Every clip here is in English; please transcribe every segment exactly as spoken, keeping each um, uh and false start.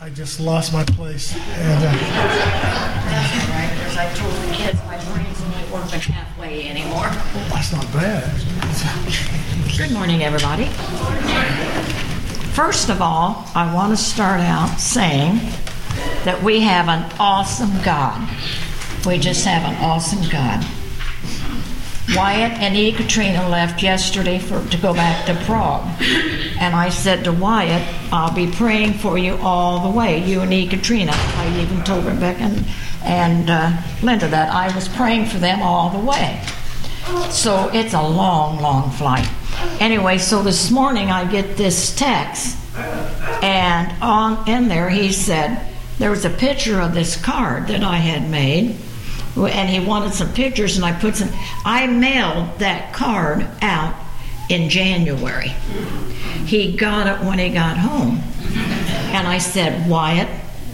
I just lost my place. And, uh, That's all right, because I told the kids my brain's only working halfway anymore. well, that's not bad. Good morning, everybody. First of all, I want to start out saying that we have an awesome God. We just have an awesome God. Wyatt and E. Katrina left yesterday for to go back to Prague. And I said to Wyatt, I'll be praying for you all the way, you and E. Katrina. I even told Rebecca and, and uh, Linda that I was praying for them all the way. So it's a long, long flight. Anyway, so this morning I get this text, and on in there he said, there was a picture of this card that I had made, and he wanted some pictures, and I put some. I mailed that card out in January. He got it when he got home, and I said, Wyatt,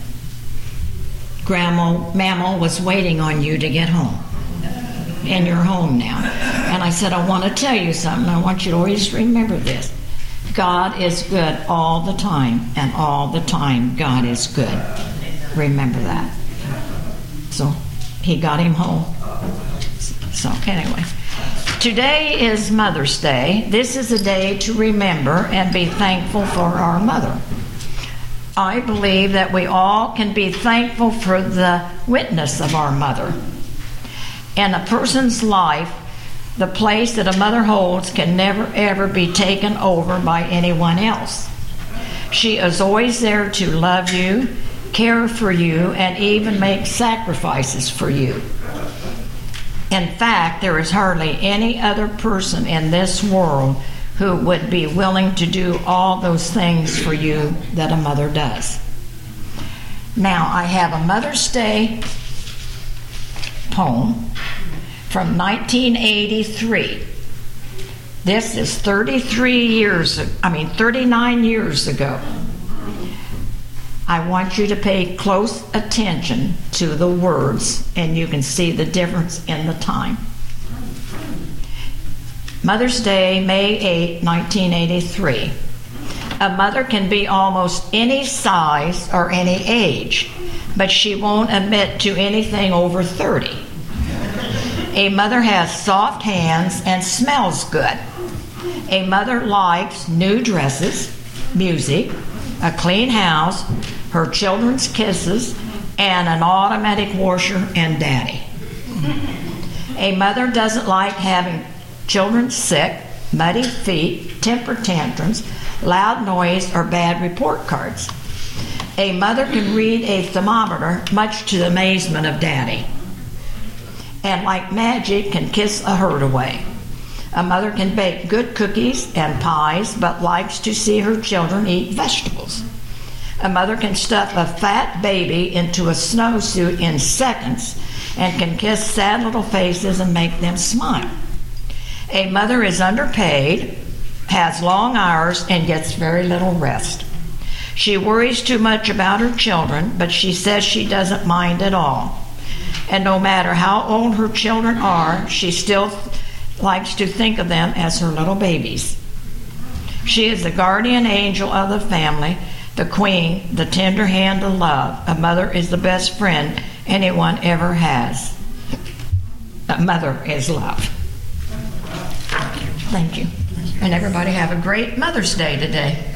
Grandma, Mamma was waiting on you to get home, and you're home now. And I said, I want to tell you something. I want you to always remember this. God is good all the time, and all the time God is good. Remember that. So he got him home. So anyway, today is Mother's Day. This is a day to remember and be thankful for our mother. I believe that we all can be thankful for the witness of our mother. In a person's life, the place that a mother holds can never ever be taken over by anyone else. She is always there to love you, care for you, and even make sacrifices for you. In fact, there is hardly any other person in this world who would be willing to do all those things for you that a mother does. Now, I have a Mother's Day poem from nineteen eighty-three. This is thirty-three years, I mean thirty-nine years ago. I want you to pay close attention to the words, and you can see the difference in the time. Mother's Day, May eighth, nineteen eighty-three. A mother can be almost any size or any age, but she won't admit to anything over thirty. A mother has soft hands and smells good. A mother likes new dresses, music, a clean house, her children's kisses, and an automatic washer and daddy. A mother doesn't like having children sick, muddy feet, temper tantrums, loud noise, or bad report cards. A mother can read a thermometer, much to the amazement of daddy, and like magic can kiss a hurt away. A mother can bake good cookies and pies, but likes to see her children eat vegetables. A mother can stuff a fat baby into a snowsuit in seconds and can kiss sad little faces and make them smile. A mother is underpaid, has long hours, and gets very little rest. She worries too much about her children, but she says she doesn't mind at all. And no matter how old her children are, she still likes to think of them as her little babies. She is the guardian angel of the family, the queen, the tender hand of love. A mother is the best friend anyone ever has. A mother is love. Thank you. And everybody have a great Mother's Day today.